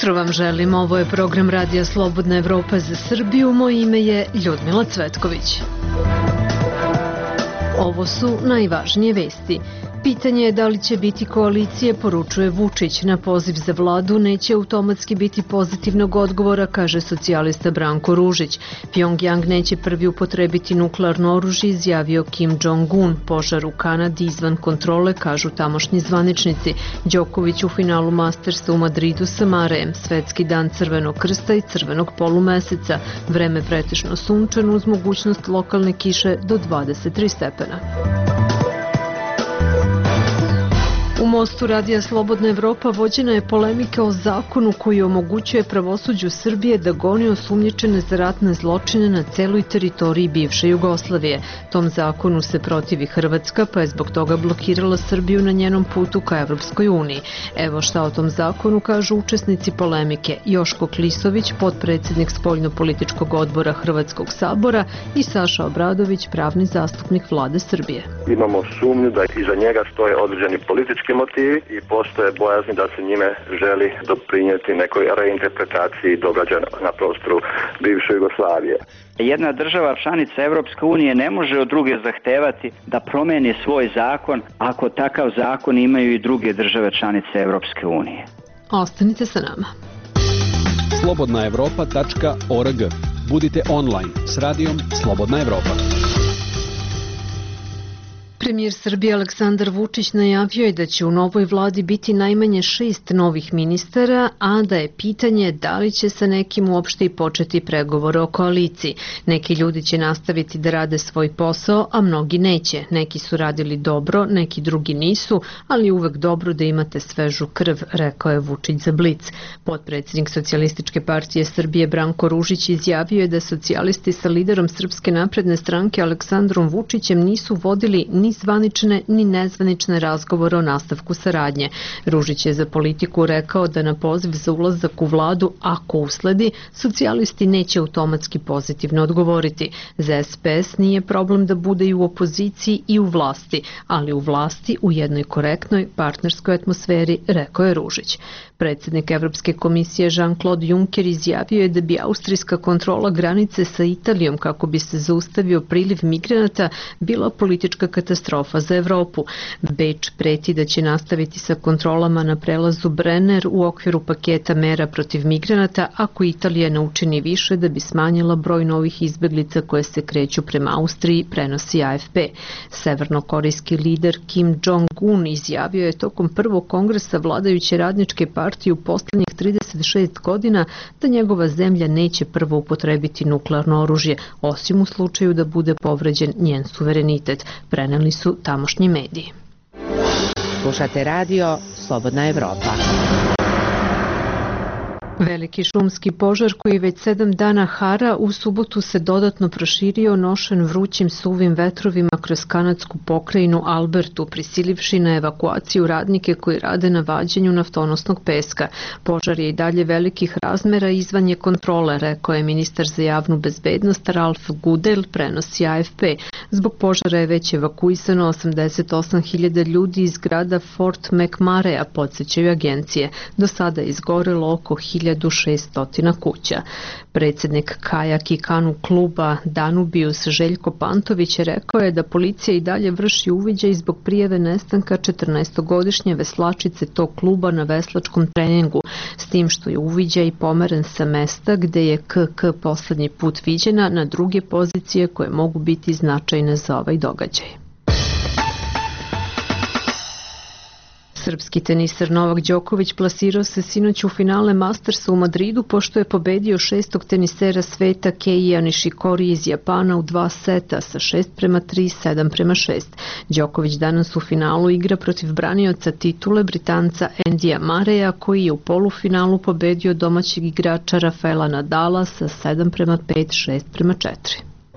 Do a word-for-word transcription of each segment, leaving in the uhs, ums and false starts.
jutro vam želim. Ovo je program Radija Slobodna Evropa za Srbiju. Moje ime je Ljudmila Cvetković. Ovo su najvažnije vesti. Pitanje je da li će biti koalicije, poručuje Vučić. Na poziv za vladu neće automatski biti pozitivnog odgovora, kaže socijalista Branko Ružić. Pjongjang neće prvi upotrebiti nuklearno oružje, izjavio Kim Jong-un. Požar u Kanadi izvan kontrole, kažu tamošnji zvaničnici. Đoković u finalu Mastersa u Madridu sa Marejem. Svetski dan Crvenog krsta i crvenog polumeseca. Vreme pretežno sunčano uz mogućnost lokalne kiše do dvadeset tri stepena. U Mostu Radija Slobodna Evropa vođena je polemika o zakonu koji omogućuje pravosuđu Srbije da goni osumnjičene za ratne zločine na celoj teritoriji bivše Jugoslavije. Tom zakonu se protivi Hrvatska, pa je zbog toga blokirala Srbiju na njenom putu ka Evropskoj uniji. Evo šta o tom zakonu kažu učesnici polemike: Joško Klisović, potpredsednik spoljno-političkog odbora Hrvatskog sabora, i Saša Obradović, pravni zastupnik vlade Srbije. Imamo sumnju da iza njega stoje određeni politički motivi i postoje bojazni da se njime želi doprinijeti nekoj reinterpretaciji događaja na prostoru bivše Jugoslavije. Jedna država članica Evropske unije ne može od druge zahtevati da promeni svoj zakon ako takav zakon imaju i druge države članice Evropske unije. Ostanite sa nama. slobodna evropa tačka org. Budite online s radijom Slobodna Evropa. Premijer Srbije Aleksandar Vučić najavio je da će u novoj vladi biti najmanje šest novih ministara, a da je pitanje da li će sa nekim uopšte i početi pregovore o koaliciji. Neki ljudi će nastaviti da rade svoj posao, a mnogi neće. Neki su radili dobro, neki drugi nisu, ali uvek dobro da imate svežu krv, rekao je Vučić za Blic. Potpredsednik Socijalističke partije Srbije Branko Ružić izjavio je da socijalisti sa liderom Srpske napredne stranke Aleksandrom Vučićem nisu vodili ni zvanične ni nezvanične razgovore o nastavku saradnje. Ružić je za Politiku rekao da na poziv za ulazak u vladu, ako usledi, socijalisti neće automatski pozitivno odgovoriti. Za S P S nije problem da bude i u opoziciji i u vlasti, ali u vlasti u jednoj korektnoj partnerskoj atmosferi, rekao je Ružić. Predsednik Evropske komisije Jean-Claude Juncker izjavio je da bi austrijska kontrola granice sa Italijom kako bi se zaustavio priliv migranata bila politička katastrofa za Evropu. Beč preti da će nastaviti sa kontrolama na prelazu Brenner u okviru paketa mera protiv migranata ako Italija ne učini više da bi smanjila broj novih izbeglica koje se kreću prema Austriji, prenosi A F P. Severnokorejski lider Kim Jong-un izjavio je tokom prvog kongresa vladajuće radničke partije u poslednjih trideset šest godina da njegova zemlja neće prvo upotrebiti nuklearno oružje, osim u slučaju da bude povređen njen suverenitet, preneli su tamošnji mediji. Slušate radio Slobodna Evropa. Veliki šumski požar koji već sedam dana hara u subotu se dodatno proširio nošen vrućim suvim vetrovima kroz kanadsku pokrajinu Albertu, prisilivši na evakuaciju radnike koji rade na vađenju naftonosnog peska. Požar je i dalje velikih razmera i izvan je kontrole, rekao je ministar za javnu bezbednost Ralf Goodale, prenosi A F P. Zbog požara je već evakuisano osamdeset osam hiljada ljudi iz grada Fort McMurray, podsjećaju agencije. Do sada je izgorelo oko hiljadu šesto kuća. Predsednik kajak i kanu kluba Danubius Željko Pantović rekao je da policija i dalje vrši uviđaj zbog prijave nestanka četrnaestogodišnje veslačice tog kluba na veslačkom treningu, s tim što je uviđaj pomeren sa mesta gde je K K poslednji put viđena na druge pozicije koje mogu biti značajne za ovaj događaj. Srpski teniser Novak Đoković plasirao se sinoć u finale Mastersa u Madridu pošto je pobedio šestog tenisera sveta Keija Nishikori iz Japana u dva seta sa šest prema tri, sedam prema šest. Đoković danas u finalu igra protiv branioca titule Britanca Andyja Murraya koji je u polufinalu pobedio domaćeg igrača Rafaela Nadala sa sedam prema pet, šest prema četiri.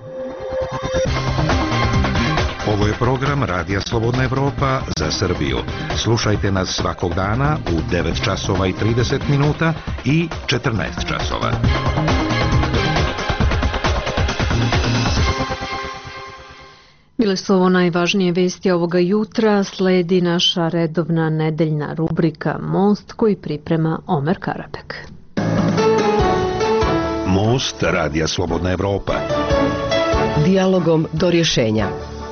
Ovo je program Radija Slobodna Evropa za Srbiju. Slušajte nas svakog dana u devet časova i trideset minuta i četrnaest časova. Bile su ovo najvažnije vesti ovoga jutra, sledi naša redovna nedeljna rubrika Most koji priprema Omer Karabek. budućnost Radija Slobodna Evropa. Dijalogom do rješenja.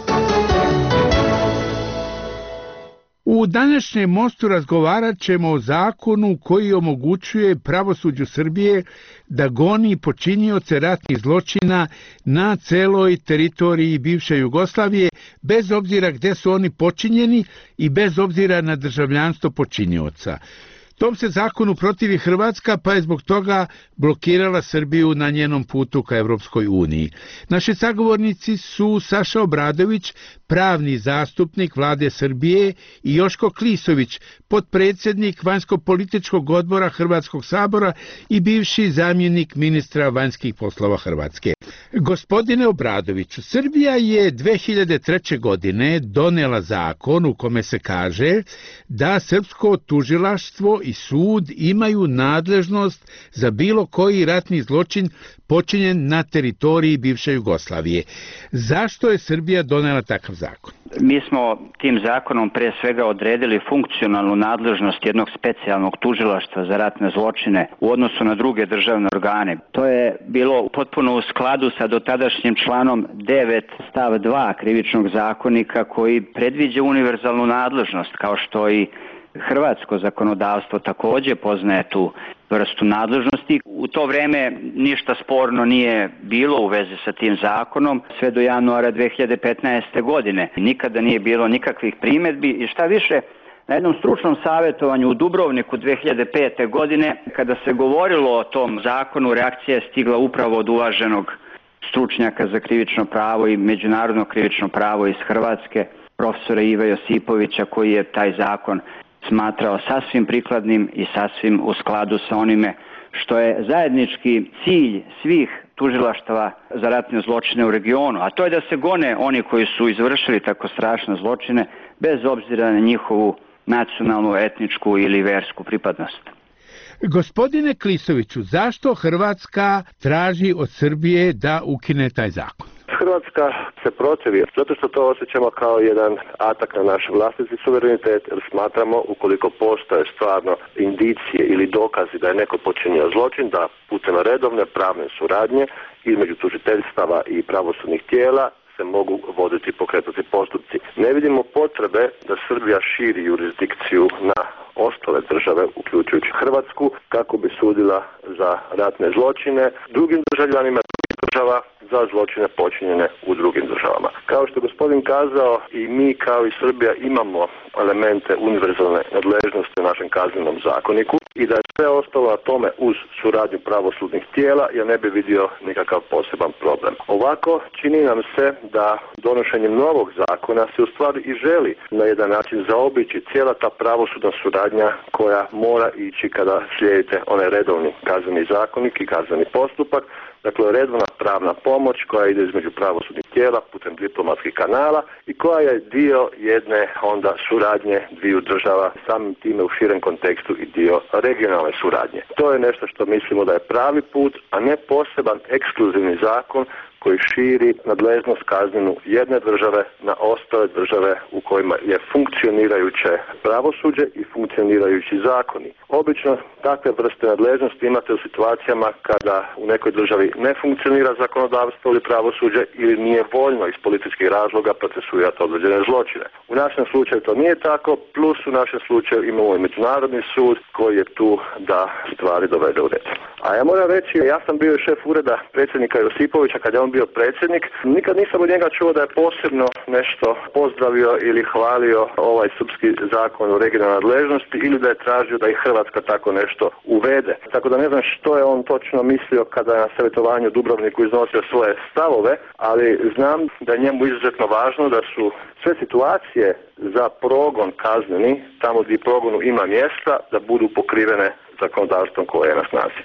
U današnjem mostu razgovarat ćemo o zakonu koji omogućuje pravosuđu Srbije da goni počinioce ratnih zločina na celoj teritoriji bivše Jugoslavije, bez obzira gde su oni počinjeni i bez obzira na državljanstvo počinioca. Tom se zakonu protivi Hrvatska, pa je zbog toga blokirala Srbiju na njenom putu ka Evropskoj uniji. Naši sagovornici su Saša Obradović, pravni zastupnik Vlade Srbije, i Joško Klisović, potpredsjednik vanjsko-političkog odbora Hrvatskog sabora i bivši zamjenik ministra vanjskih poslova Hrvatske. Gospodine Obradoviću, Srbija je dve hiljade treće. godine donela zakon u kome se kaže da srpsko tužilaštvo i sud imaju nadležnost za bilo koji ratni zločin počinjen na teritoriji bivše Jugoslavije. Zašto je Srbija donela takav zakon? Mi smo tim zakonom pre svega odredili funkcionalnu nadležnost jednog specijalnog tužilaštva za ratne zločine u odnosu na druge državne organe. To je bilo potpuno u skladu sa dotadašnjim članom devet stav dva krivičnog zakonika koji predviđa univerzalnu nadležnost, kao što i hrvatsko zakonodavstvo također poznaje tu vrstu nadležnosti. U to vreme ništa sporno nije bilo u vezi sa tim zakonom sve do januara dve hiljade petnaeste. godine. Nikada nije bilo nikakvih primjedbi i šta više, na jednom stručnom savjetovanju u Dubrovniku dve hiljade pete. godine, kada se govorilo o tom zakonu, reakcija je stigla upravo od uvaženog stručnjaka za krivično pravo i međunarodno krivično pravo iz Hrvatske, profesora Iva Josipovića, koji je taj zakon smatrao sasvim prikladnim i sasvim u skladu sa onime što je zajednički cilj svih tužilaštava za ratne zločine u regionu, a to je da se gone oni koji su izvršili tako strašne zločine bez obzira na njihovu nacionalnu, etničku ili versku pripadnost. Gospodine Klisoviću, zašto Hrvatska traži od Srbije da ukine taj zakon? Hrvatska se protivi, zato što to osjećamo kao jedan atak na naš vlastiti suverenitet, jer smatramo, ukoliko postoje stvarno indicije ili dokazi da je neko počinio zločin, da putem redovne pravne suradnje između tužiteljstava i pravosudnih tijela se mogu voditi i pokretati postupci. Ne vidimo potrebe da Srbija širi jurisdikciju na ostale države, uključujući Hrvatsku, kako bi sudila za ratne zločine drugim državljanima država za zločine počinjene u drugim državama. Kao što je gospodin kazao, i mi kao i Srbija imamo elemente univerzalne nadležnosti u našem kaznenom zakoniku i da je sve ostalo na tome uz suradnju pravosudnih tijela, ja ne bi vidio nikakav poseban problem. Ovako čini nam se da donošenjem novog zakona se u stvari i želi na jedan način zaobići cijela ta pravosudna suradnja koja mora ići kada slijedite onaj redovni kazneni zakonik i kazneni postupak. Dakle, redovna pravna pomoć koja ide između pravosudnih tijela putem diplomatskih kanala i koja je dio jedne onda suradnje dviju država, samim time u širem kontekstu i dio regionalne suradnje. To je nešto što mislimo da je pravi put, a ne poseban ekskluzivni zakon koji širi nadležnost kaznenu jedne države na ostale države u kojima je funkcionirajuće pravosuđe i funkcionirajući zakoni. Obično takve vrste nadležnosti imate u situacijama kada u nekoj državi ne funkcionira zakonodavstvo ili pravosuđe ili nije voljno iz političkih razloga procesuirati određene zločine. U našem slučaju to nije tako, plus u našem slučaju imamo i međunarodni sud koji je tu da stvari dovede u red. A ja moram reći, ja sam bio šef ureda predsjednika Josipovića kad je on bio predsjednik. Nikad nisam od njega čuo da je posebno nešto pozdravio ili hvalio ovaj srpski zakon o regionalnoj nadležnosti ili da je tražio da i Hrvatska tako nešto uvede. Tako da ne znam što je on točno mislio kada je na savjetovanju u Dubrovniku iznosio svoje stavove, ali znam da je njemu izuzetno važno da su sve situacije za progon kazneni, tamo gdje progonu ima mjesta, da budu pokrivene zakonodavstvom koje je na snazi.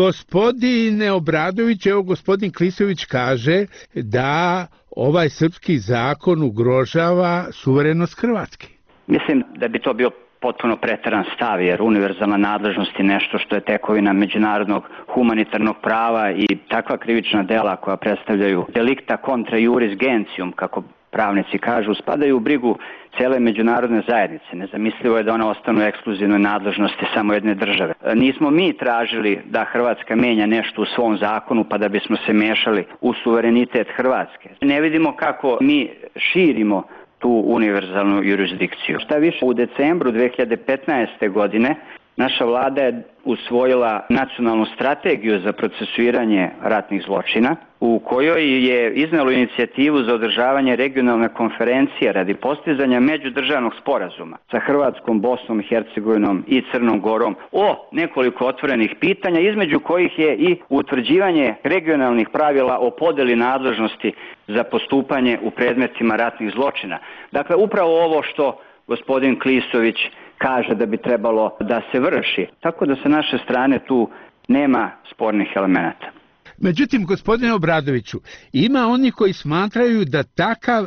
Gospodine Obradović, evo gospodin Klisović kaže da ovaj srpski zakon ugrožava suverenost Hrvatske. Mislim da bi to bio potpuno pretaran stav, jer univerzalna nadležnost je nešto što je tekovina međunarodnog humanitarnog prava i takva krivična dela koja predstavljaju delicta contra iuris gentium, kako pravnici kažu, spadaju u brigu cele međunarodne zajednice. Nezamislivo je da one ostanu u ekskluzivnoj nadležnosti samo jedne države. Nismo mi tražili da Hrvatska menja nešto u svom zakonu pa da bismo se mešali u suverenitet Hrvatske. Ne vidimo kako mi širimo tu univerzalnu jurisdikciju. Šta više, u decembru dve hiljade petnaeste. godine naša vlada je usvojila nacionalnu strategiju za procesuiranje ratnih zločina, u kojoj je iznelo inicijativu za održavanje regionalne konferencije radi postizanja međudržavnog sporazuma sa Hrvatskom, Bosnom i Hercegovinom i Crnom Gorom o nekoliko otvorenih pitanja, između kojih je i utvrđivanje regionalnih pravila o podeli nadležnosti za postupanje u predmetima ratnih zločina. Dakle, upravo ovo što gospodin Klisović kaže da bi trebalo da se vrši. Tako da sa naše strane tu nema spornih elemenata. Međutim, gospodine Obradoviću, ima oni koji smatraju da takav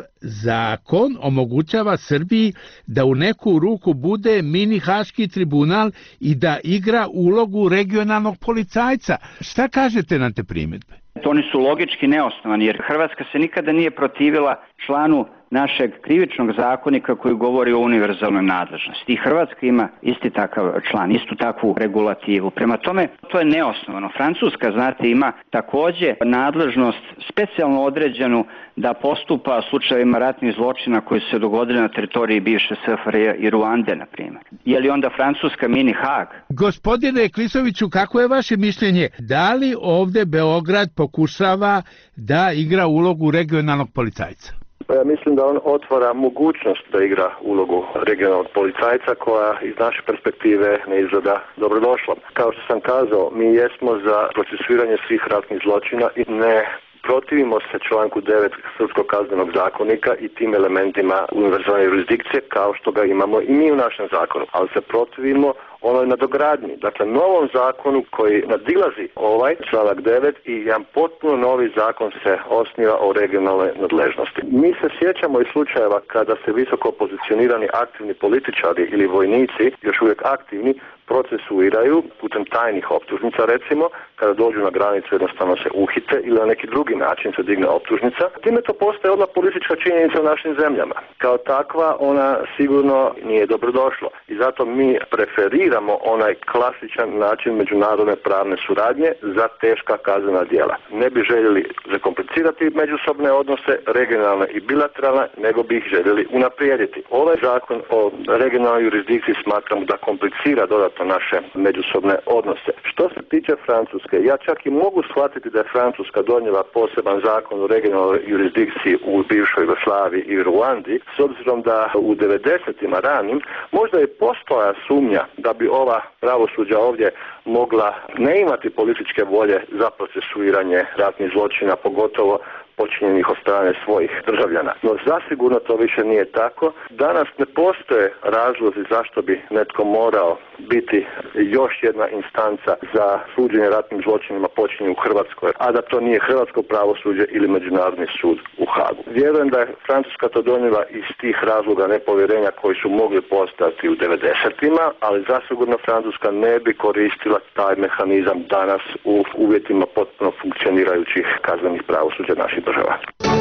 zakon omogućava Srbiji da u neku ruku bude mini haški tribunal i da igra ulogu regionalnog policajca. Šta kažete na te primjedbe? To oni su logički neosnovani, jer Hrvatska se nikada nije protivila članu našeg krivičnog zakonika koji govori o univerzalnoj nadležnosti. I Hrvatska ima isti takav član, istu takvu regulativu. Prema tome, to je neosnovano. Francuska, znate, ima takođe nadležnost specijalno određenu da postupa u slučajevima ratnih zločina koji su se dogodili na teritoriji bivše S F R J i Ruande, na primjer. Je li onda Francuska mini Hag? Gospodine Klisoviću, kako je vaše mišljenje? Da li ovde Beograd pokušava da igra ulogu regionalnog policajca? Ja mislim da on otvara mogućnost da igra ulogu regionalnog policajca koja iz naše perspektive ne izgleda dobrodošla. Kao što sam kazao, mi jesmo za procesuiranje svih ratnih zločina i ne protivimo se članku devet Srpskog kaznenog zakonika i tim elementima univerzalne jurisdikcije kao što ga imamo i mi u našem zakonu, ali se protivimo onoj nadogradnji, dakle novom zakonu koji nadilazi ovaj članak devet i jedan potpuno novi zakon se osniva o regionalnoj nadležnosti. Mi se sjećamo i slučajeva kada se visoko pozicionirani aktivni političari ili vojnici, još uvijek aktivni, procesuiraju putem tajnih optužnica, recimo, kada dođu na granicu jednostavno se uhite ili na neki drugi način se digne optužnica. Time to postaje odmah politička činjenica u našim zemljama. Kao takva ona sigurno nije dobrodošla i zato mi preferiramo onaj klasičan način međunarodne pravne suradnje za teška kaznena djela. Ne bi željeli zakomplicirati međusobne odnose, regionalne i bilateralne, nego bi ih željeli unaprijediti. Ovaj zakon o regionalnoj jurisdikciji smatramo da komplicira dodatno naše međusobne odnose. Što se tiče Francuske, ja čak i mogu shvatiti da je Francuska donijela poseban zakon o regionalnoj jurisdikciji u bivšoj Jugoslaviji i Ruandi, s obzirom da u devedesetima ranim možda je postojala sumnja da bi ova pravosuđa ovdje mogla ne imati političke volje za procesuiranje ratnih zločina, pogotovo počinjenih od strane svojih državljana. No zasigurno to više nije tako. Danas ne postoje razlozi zašto bi netko morao biti još jedna instanca za suđenje ratnim zločinima počinjenim u Hrvatskoj, a da to nije hrvatsko pravosuđe ili Međunarodni sud u Hagu. Vjerujem da je Francuska to donijela iz tih razloga nepovjerenja koji su mogli postati u devedesetima, ali zasigurno Francuska ne bi koristila taj mehanizam danas u uvjetima potpuno funkcionirajućih kaznenih pravosuđa naših država.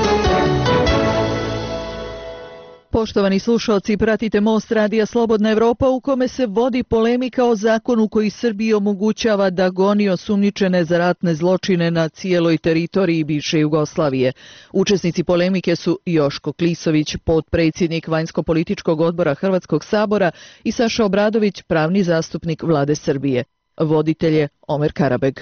Poštovani slušalci, pratite Most radija Slobodna Evropa u kome se vodi polemika o zakonu koji Srbiji omogućava da goni osumnjičene za ratne zločine na cijeloj teritoriji bivše Jugoslavije. Učesnici polemike su Joško Klisović, potpredsjednik Vanjsko-političkog odbora Hrvatskog sabora i Saša Obradović, pravni zastupnik Vlade Srbije. Voditelj je Omer Karabeg.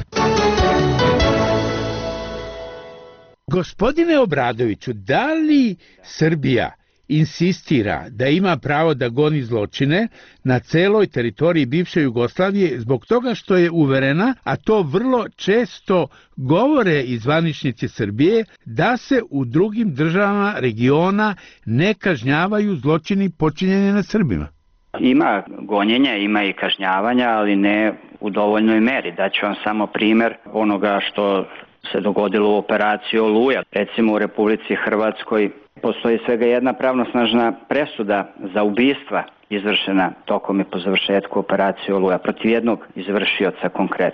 Gospodine Obradoviću, da li Srbija insistira da ima pravo da goni zločine na celoj teritoriji bivše Jugoslavije zbog toga što je uverena, a to vrlo često govore i zvaničnici Srbije, da se u drugim državama regiona ne kažnjavaju zločini počinjeni nad Srbima? Ima gonjenja, ima i kažnjavanja, ali ne u dovoljnoj meri. Daću vam samo primer onoga što se dogodilo u operaciji Oluja. Recimo u Republici Hrvatskoj postoji svega jedna pravnosnažna presuda za ubistva izvršena tokom i po završetku operacije Oluja protiv jednog izvršioca konkretno.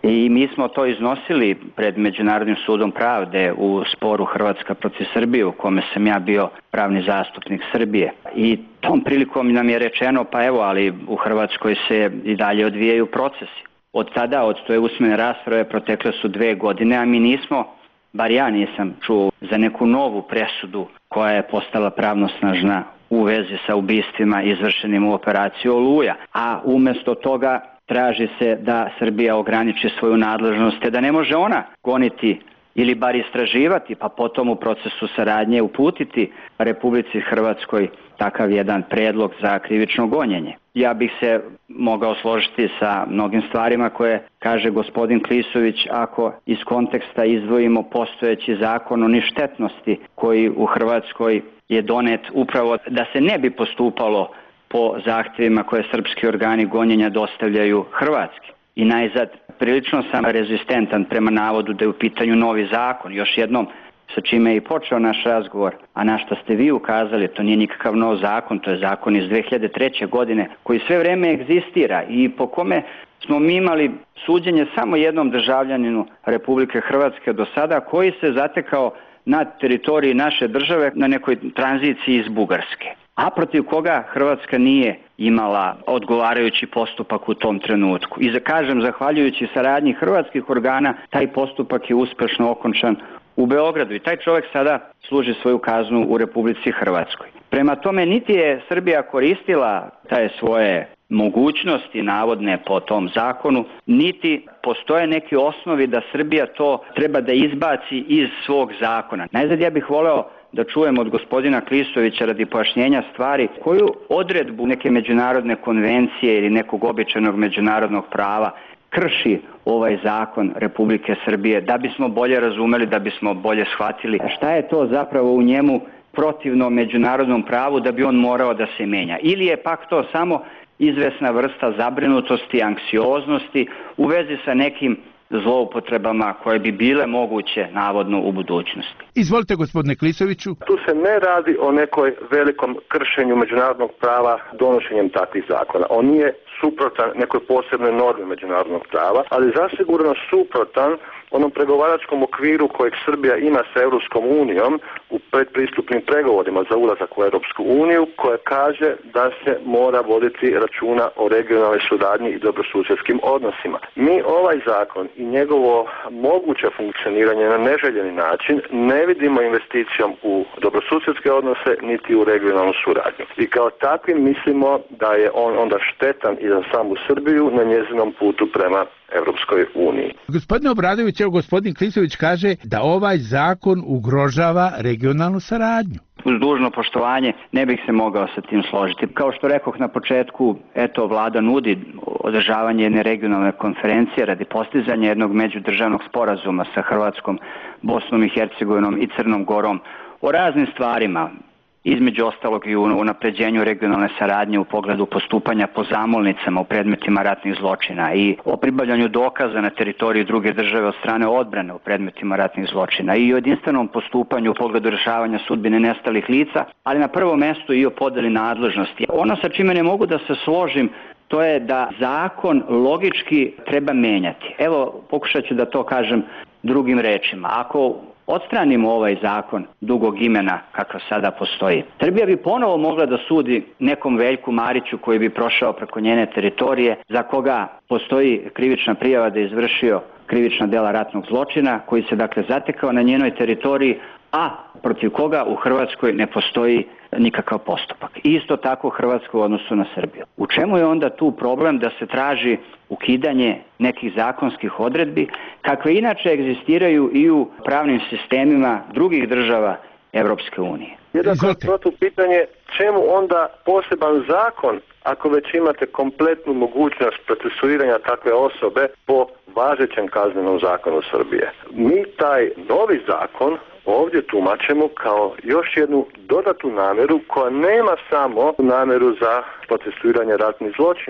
I mi smo to iznosili pred Međunarodnim sudom pravde u sporu Hrvatska protiv Srbije, u kome sam ja bio pravni zastupnik Srbije. I tom prilikom nam je rečeno, pa evo, ali u Hrvatskoj se i dalje odvijaju procesi. Od tada, od te usmene rasprave, protekle su dve godine, a mi nismo, bar ja nisam čuo za neku novu presudu koja je postala pravnosnažna u vezi sa ubistvima izvršenim u operaciji Oluja. A umjesto toga traži se da Srbija ograniči svoju nadležnost, te da ne može ona goniti ili bar istraživati, pa potom u procesu saradnje uputiti Republici Hrvatskoj takav jedan predlog za krivično gonjenje. Ja bih se mogao složiti sa mnogim stvarima koje kaže gospodin Klisović ako iz konteksta izdvojimo postojeći zakon o ništetnosti koji u Hrvatskoj je donet upravo da se ne bi postupalo po zahtjevima koje srpski organi gonjenja dostavljaju Hrvatski. I najzad, prilično sam rezistentan prema navodu da je u pitanju novi zakon. Još jednom, sa čime je i počeo naš razgovor, a na što ste vi ukazali, to nije nikakav nov zakon, to je zakon iz dve hiljade treće. godine koji sve vrijeme egzistira i po kome smo mi imali suđenje samo jednom državljaninu Republike Hrvatske do sada, koji se zatekao na teritoriji naše države na nekoj tranziciji iz Bugarske, a protiv koga Hrvatska nije imala odgovarajući postupak u tom trenutku. I za kažem, zahvaljujući saradnji hrvatskih organa, taj postupak je uspješno okončan u Beogradu i taj čovjek sada služi svoju kaznu u Republici Hrvatskoj. Prema tome, niti je Srbija koristila taj svoje mogućnosti navodne po tom zakonu, niti postoje neki osnovi da Srbija to treba da izbaci iz svog zakona. Najzad ja bih voleo da čujem od gospodina Klisovića radi pojašnjenja stvari koju odredbu neke međunarodne konvencije ili nekog običajnog međunarodnog prava krši ovaj zakon Republike Srbije, da bismo bolje razumeli, da bismo bolje shvatili šta je to zapravo u njemu protivno međunarodnom pravu da bi on morao da se menja. Ili je pak to samo izvesna vrsta zabrinutosti, anksioznosti u vezi sa nekim zloupotrebama koje bi bile moguće navodno u budućnosti. Izvolite gospodine Klisoviću. Tu se ne radi o nekoj velikom kršenju međunarodnog prava donošenjem takvih zakona. On nije suprotan nekoj posebnoj normi međunarodnog prava, ali zasigurno suprotan onom pregovaračkom okviru kojeg Srbija ima sa Europskom unijom u predpristupnim pregovorima za ulazak u Europsku uniju, koja kaže da se mora voditi računa o regionalnoj suradnji i dobrosusjedskim odnosima. Mi ovaj zakon i njegovo moguće funkcioniranje na neželjeni način ne vidimo investicijom u dobrosusjedske odnose niti u regionalnu suradnju. I kao takvim mislimo da je on onda štetan i za samu Srbiju na njezinom putu prema Europskoj uniji. Gospodine Obradović, evo gospodin Klisović kaže da ovaj zakon ugrožava regionalnu saradnju. Uz dužno poštovanje ne bih se mogao sa tim složiti. Kao što rekoh na početku, eto, vlada nudi održavanje jedne regionalne konferencije radi postizanja jednog međudržavnog sporazuma sa Hrvatskom, Bosnom i Hercegovinom i Crnom Gorom o raznim stvarima, između ostalog i u unapređenju regionalne saradnje u pogledu postupanja po zamolnicama u predmetima ratnih zločina i o pribavljanju dokaza na teritoriji druge države od strane odbrane u predmetima ratnih zločina i o jedinstvenom postupanju u pogledu rješavanja sudbine nestalih lica, ali na prvom mjestu i o podeli nadležnosti. Ono sa čime ne mogu da se složim, to je da zakon logički treba menjati. Evo, pokušat ću da to kažem drugim rečima. Ako odstranimo ovaj zakon dugog imena kakav sada postoji, Srbija bi ponovo mogla da sudi nekom Veljku Mariću koji bi prošao preko njene teritorije, za koga postoji krivična prijava da je izvršio krivična dela ratnog zločina, koji se dakle zatekao na njenoj teritoriji, a protiv koga u Hrvatskoj ne postoji nikakav postupak. Isto tako Hrvatska u odnosu na Srbiju. U čemu je onda tu problem da se traži ukidanje nekih zakonskih odredbi, kakve inače egzistiraju i u pravnim sistemima drugih država Europske unije? Jednako protu pitanje, čemu onda poseban zakon ako već imate kompletnu mogućnost procesuiranja takve osobe po važećem kaznenom zakonu Srbije? Mi taj novi zakon ovdje tumačimo kao još jednu dodatnu namjeru koja nema samo namjeru za procesuiranje ratnih zločina,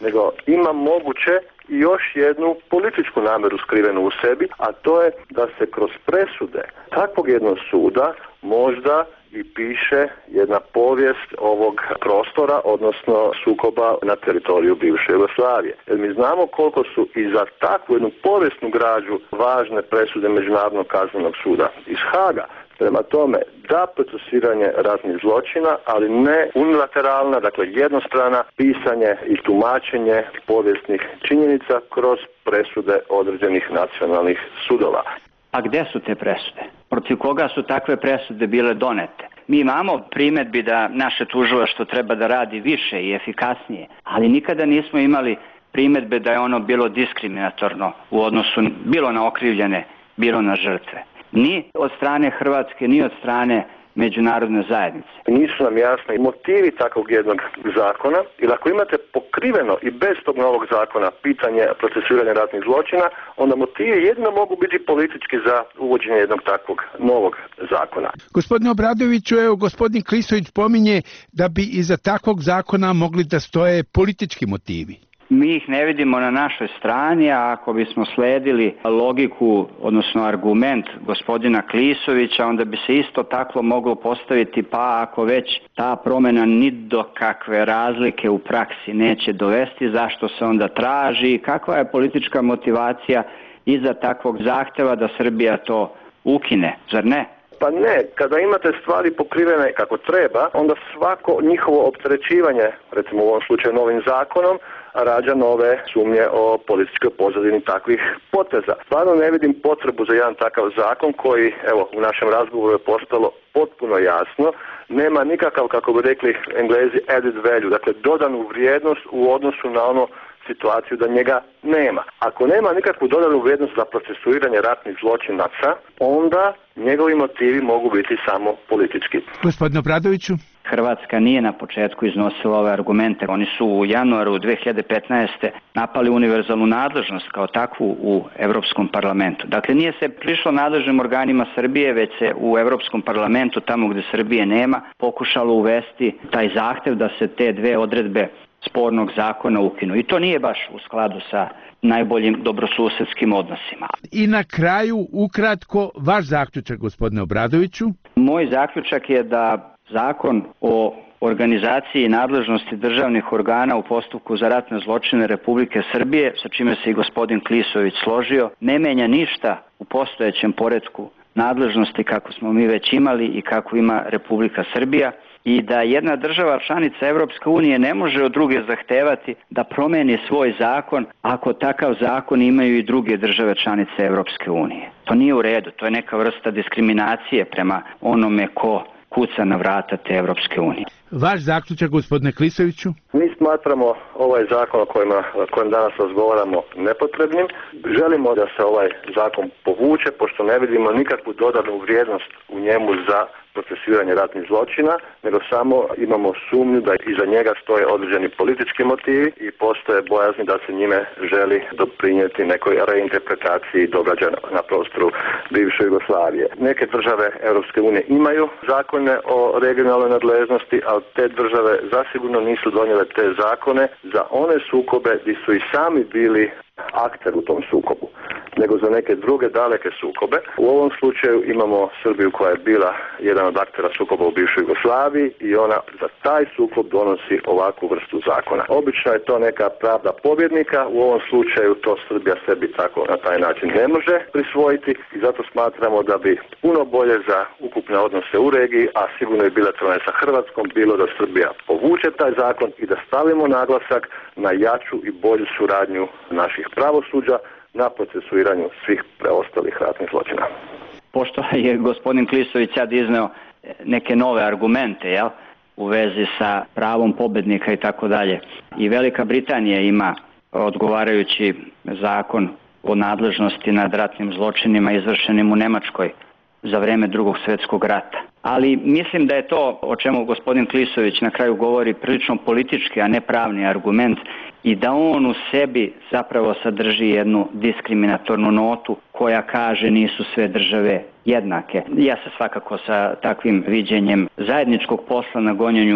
nego ima moguće i još jednu političku namjeru skrivenu u sebi, a to je da se kroz presude takvog jednog suda možda i piše jedna povijest ovog prostora, odnosno sukoba na teritoriju bivše Jugoslavije. Jer mi znamo koliko su i za takvu jednu povijesnu građu važne presude Međunarodnog kaznenog suda iz Haga. Prema tome, da procesuiranje ratnih zločina, ali ne unilateralna, dakle jednostrana pisanje i tumačenje povijesnih činjenica kroz presude određenih nacionalnih sudova. A gdje su te presude? Protiv koga su takve presude bile donete? Mi imamo primjedbi da naše tužilaštvo treba da radi više i efikasnije, ali nikada nismo imali primjedbe da je ono bilo diskriminatorno u odnosu bilo na okrivljene, bilo na žrtve. Ni od strane Hrvatske, ni od strane međunarodne zajednice. Nisu nam jasni motivi takvog jednog zakona, jer ako imate pokriveno i bez tog novog zakona pitanje procesuiranja ratnih zločina, onda motivi jedino mogu biti politički za uvođenje jednog takvog novog zakona. Gospodine Obradoviću, evo gospodin Klisović pominje da bi iza takvog zakona mogli da stoje politički motivi. Mi ih ne vidimo na našoj strani, a ako bismo sledili logiku, odnosno argument gospodina Klisovića, onda bi se isto tako moglo postaviti, pa ako već ta promjena ni do kakve razlike u praksi neće dovesti, zašto se onda traži i kakva je politička motivacija iza takvog zahteva da Srbija to ukine, zar ne? Pa ne, kada imate stvari pokrivene kako treba, onda svako njihovo opterećivanje, recimo u ovom slučaju novim zakonom, rađa nove sumnje o političkoj pozadini takvih poteza. Stvarno ne vidim potrebu za jedan takav zakon koji, evo, u našem razgovoru je postalo potpuno jasno, nema nikakav, kako bi rekli Englezi, added value, dakle dodanu vrijednost u odnosu na ono situaciju da njega nema. Ako nema nikakvu dodanu vrijednost za procesuiranje ratnih zločinaca, onda njegovi motivi mogu biti samo politički. Gospodine Obradoviću? Hrvatska nije na početku iznosila ove argumente. Oni su u januaru dve hiljade petnaeste. napali univerzalnu nadležnost kao takvu u Europskom parlamentu. Dakle, nije se prišlo nadležnim organima Srbije, već se u Europskom parlamentu, tamo gdje Srbije nema, pokušalo uvesti taj zahtev da se te dve odredbe spornog zakona ukinu. I to nije baš u skladu sa najboljim dobrosusedskim odnosima. I na kraju, ukratko, vaš zaključak, gospodine Obradoviću? Moj zaključak je da Zakon o organizaciji i nadležnosti državnih organa u postupku za ratne zločine Republike Srbije, sa čime se i gospodin Klisović složio, ne menja ništa u postojećem poretku nadležnosti kako smo mi već imali i kako ima Republika Srbija, i da jedna država članica Europske unije ne može od druge zahtevati da promeni svoj zakon ako takav zakon imaju i druge države članice Europske unije. To nije u redu, to je neka vrsta diskriminacije prema onome ko kuca na vrata te Europske unije. Vaš zaključak, gospodine Klisoviću? Mi smatramo ovaj zakon o kojem, o kojem danas razgovaramo nepotrebnim. Želimo da se ovaj zakon povuče, pošto ne vidimo nikakvu dodanu vrijednost u njemu za procesuiranje ratnih zločina, nego samo imamo sumnju da iza njega stoje određeni politički motivi i postoje bojazni da se njime želi doprinijeti nekoj reinterpretaciji događaja na prostoru bivše Jugoslavije. Neke države Europske unije imaju zakone o regionalnoj nadležnosti, ali te države zasigurno nisu donijele te zakone za one sukobe gdje su i sami bili akter u tom sukobu, nego za neke druge daleke sukobe. U ovom slučaju imamo Srbiju koja je bila jedan od aktera sukoba u bivšoj Jugoslaviji i ona za taj sukob donosi ovakvu vrstu zakona. Obično je to neka pravda pobjednika, u ovom slučaju to Srbija sebi tako na taj način ne može prisvojiti i zato smatramo da bi puno bolje za ukupne odnose u regiji, a sigurno i bilateralne sa Hrvatskom, bilo da Srbija povuče taj zakon i da stavimo naglasak na jaču i bolju suradnju naših pravosuđa na procesuiranju svih preostalih ratnih zločina. Pošto je gospodin Klisović sad izneo neke nove argumente, jel, u vezi sa pravom pobednika i tako dalje, i Velika Britanija ima odgovarajući zakon o nadležnosti nad ratnim zločinima izvršenim u Nemačkoj za vrijeme Drugog svjetskog rata. Ali mislim da je to o čemu gospodin Klisović na kraju govori prilično politički, a ne pravni argument, i da on u sebi zapravo sadrži jednu diskriminatornu notu koja kaže nisu sve države jednake. Ja se svakako sa takvim viđenjem zajedničkog posla na gonjenju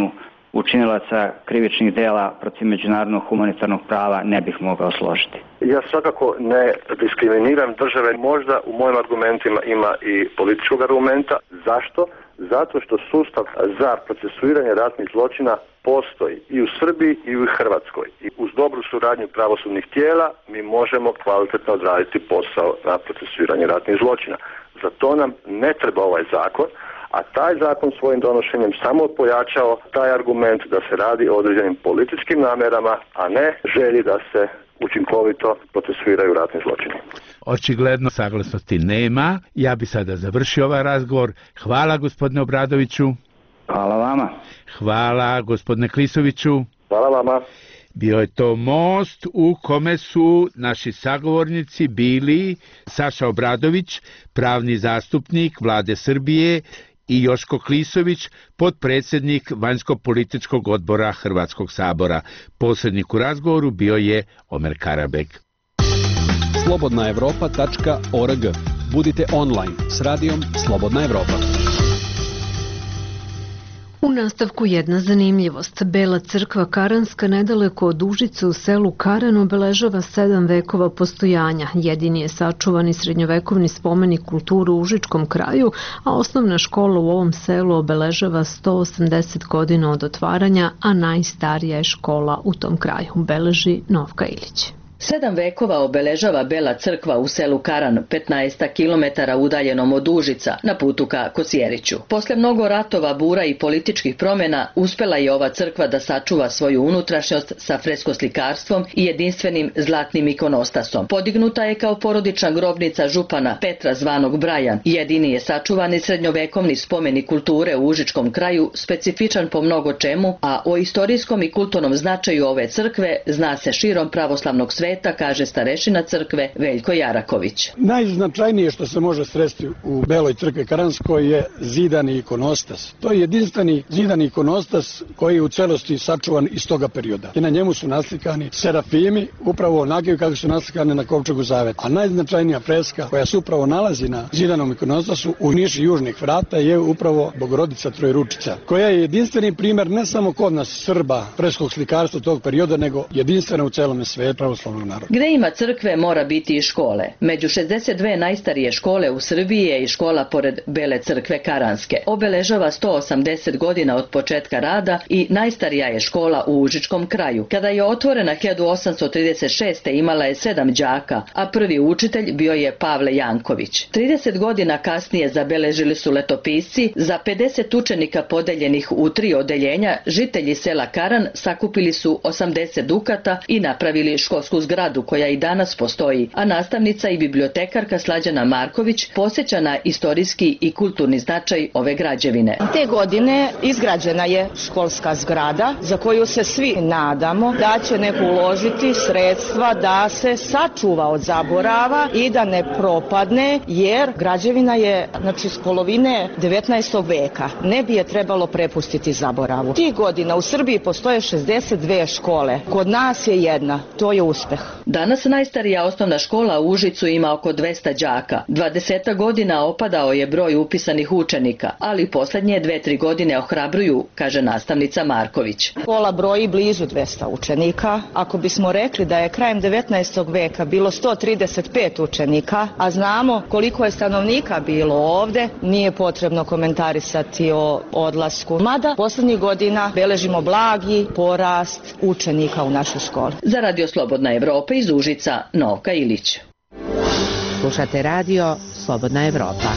učinilaca krivičnih dela protiv međunarodnog humanitarnog prava ne bih mogao složiti. Ja svakako ne diskriminiram države, možda u mojim argumentima ima i političkog argumenta. Zašto? Zato što sustav za procesuiranje ratnih zločina postoji i u Srbiji i u Hrvatskoj. I uz dobru suradnju pravosudnih tijela mi možemo kvalitetno odraditi posao na procesuiranje ratnih zločina. Za to nam ne treba ovaj zakon, a taj zakon svojim donošenjem samo pojačao taj argument da se radi o određenim političkim namjerama, a ne želji da se učinkovito procesuiraju ratni zločini. Očigledno saglasnosti nema. Ja bi sada završio ovaj razgovor. Hvala gospodine Obradoviću. Hvala vama. Hvala gospodine Klisoviću. Hvala vama. Bio je to most u kome su naši sagovornici bili Saša Obradović, pravni zastupnik Vlade Srbije, i Joško Klisović, potpredsjednik Vanjsko-političkog odbora Hrvatskog sabora. Posrednik u razgovoru bio je Omer Karabek. slobodna evropa tačka org. Budite online s radijom Slobodna Evropa. U nastavku jedna zanimljivost. Bela crkva Karanska nedaleko od Užice u selu Karan obeležava sedam vekova postojanja. Jedini je sačuvani srednjovekovni spomenik kulturu u Užičkom kraju, a osnovna škola u ovom selu obeležava sto osamdeset godina od otvaranja, a najstarija je škola u tom kraju, beleži Novka Ilić. Sedam vekova obeležava Bela crkva u selu Karan, petnaest kilometara udaljenom od Užica, na putu ka Kosjeriću. Posle mnogo ratova, bura i političkih promjena, uspela je ova crkva da sačuva svoju unutrašnjost sa freskoslikarstvom i jedinstvenim zlatnim ikonostasom. Podignuta je kao porodična grobnica župana Petra zvanog Brajan. Jedini je sačuvani srednjovekovni spomenik kulture u Užičkom kraju, specifičan po mnogo čemu, a o istorijskom i kulturnom značaju ove crkve zna se širom pravoslavnog sveta, kaže starešina crkve Veljko Jaraković. Najznačajnije što se može sresti u Beloj crkvi Karanskoj je zidani ikonostas. To je jedinstveni zidani ikonostas koji je u celosti sačuvan iz toga perioda. I na njemu su naslikani serafimi, upravo onakvi kako su naslikane na kovčegu zaveta. A najznačajnija freska koja se upravo nalazi na zidanom ikonostasu u niši južnih vrata je upravo Bogorodica Trojručica, koja je jedinstveni primer ne samo kod nas Srba freskog slikarstva tog perioda, nego jedinstvena u celom svetu pravoslavnog. Gde ima crkve mora biti i škole. Među šezdeset dve najstarije škole u Srbiji je i škola pored Bele crkve Karanske. Obeležava sto osamdeset godina od početka rada i najstarija je škola u Užičkom kraju. Kada je otvorena hiljadu osamsto trideset šeste. imala je sedam đaka, a prvi učitelj bio je Pavle Janković. trideset godina kasnije zabeležili su letopisci, za pedeset učenika podeljenih u tri odeljenja, žitelji sela Karan sakupili su osamdeset dukata i napravili školsku zgradu koja i danas postoji, a nastavnica i bibliotekarka Slađana Marković posjeća na istorijski i kulturni značaj ove građevine. Te godine izgrađena je školska zgrada za koju se svi nadamo da će neko uložiti sredstva da se sačuva od zaborava i da ne propadne, jer građevina je znači s polovine devetnaestog veka. Ne bi je trebalo prepustiti zaboravu. Tih godina u Srbiji postoje šezdeset dve škole. Kod nas je jedna. To je uspeh. Danas najstarija osnovna škola u Užicu ima oko dvesta đaka. dvadeset godina opadao je broj upisanih učenika, ali posljednje dve tri godine ohrabruju, kaže nastavnica Marković. Škola broji blizu dvesta učenika. Ako bismo rekli da je krajem devetnaestog veka bilo sto trideset pet učenika, a znamo koliko je stanovnika bilo ovde, nije potrebno komentarisati o odlasku. Mada posljednjih godina beležimo blagi porast učenika u našoj školi. Za Radio Slobodna Evropa iz Užica, Novka Ilić. Slušate radio Slobodna Evropa.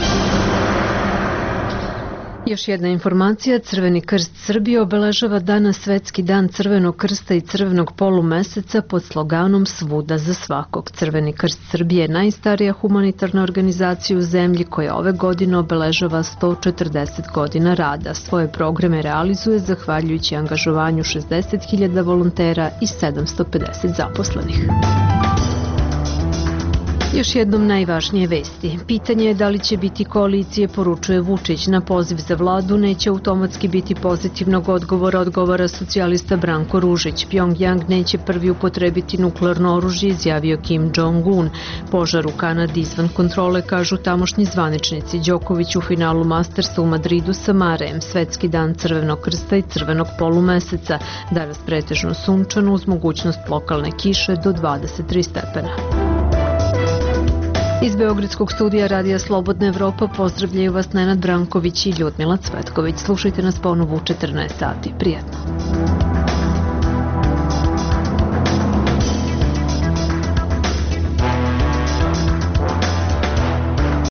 Još jedna informacija, Crveni krst Srbije obeležava danas Svetski dan Crvenog krsta i Crvenog polumeseca pod sloganom Svuda za svakog. Crveni krst Srbije je najstarija humanitarna organizacija u zemlji koja ove godine obeležava sto četrdeset godina rada. Svoje programe realizuje zahvaljujući angažovanju šezdeset hiljada volontera i sedamsto pedeset zaposlenih. Još jednom najvažnije vesti. Pitanje je da li će biti koalicije, poručuje Vučić. Na poziv za vladu neće automatski biti pozitivnog odgovora, odgovara socijalista Branko Ružić. Pjongjang neće prvi upotrebiti nuklearno oružje, izjavio Kim Jong-un. Požar u Kanadi izvan kontrole, kažu tamošnji zvaničnici. Đoković u finalu Mastersa u Madridu sa Marejem. Svetski dan Crvenog krsta i crvenog polumeseca. Danas pretežno sunčano uz mogućnost lokalne kiše do dvadeset tri stepena. Iz Beogradskog studija Radija Slobodna Evropa pozdravljaju vas Nenad Branković i Ljudmila Cvetković. Slušajte nas ponovo u četrnaest sati. Prijetno.